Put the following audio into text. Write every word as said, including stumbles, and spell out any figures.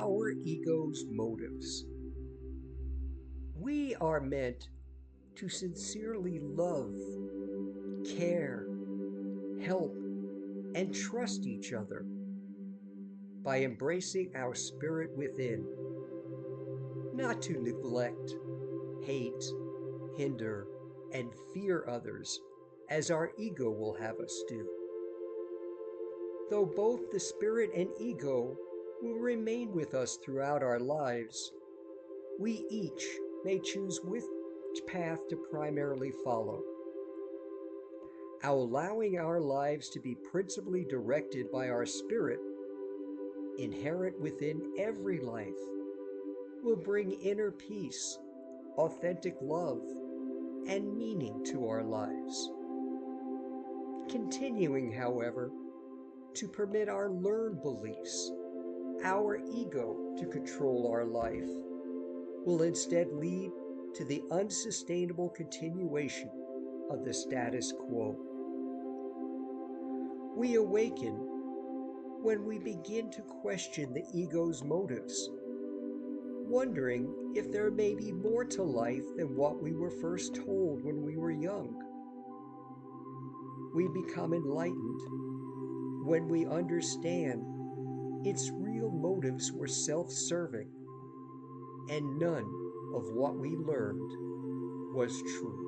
our ego's motives. We are meant to sincerely love, care, help, and trust each other by embracing our spirit within, not to neglect, hate, hinder, and fear others as our ego will have us do. Though both the spirit and ego will remain with us throughout our lives, we each may choose which path to primarily follow. Allowing our lives to be principally directed by our spirit, inherent within every life, will bring inner peace, authentic love, and meaning to our lives. Continuing, however, to permit our learned beliefs, our ego to control our life, will instead lead to the unsustainable continuation of the status quo. We awaken when we begin to question the ego's motives, wondering if there may be more to life than what we were first told when we were young. We become enlightened when we understand its real motives were self-serving, and none of what we learned was true.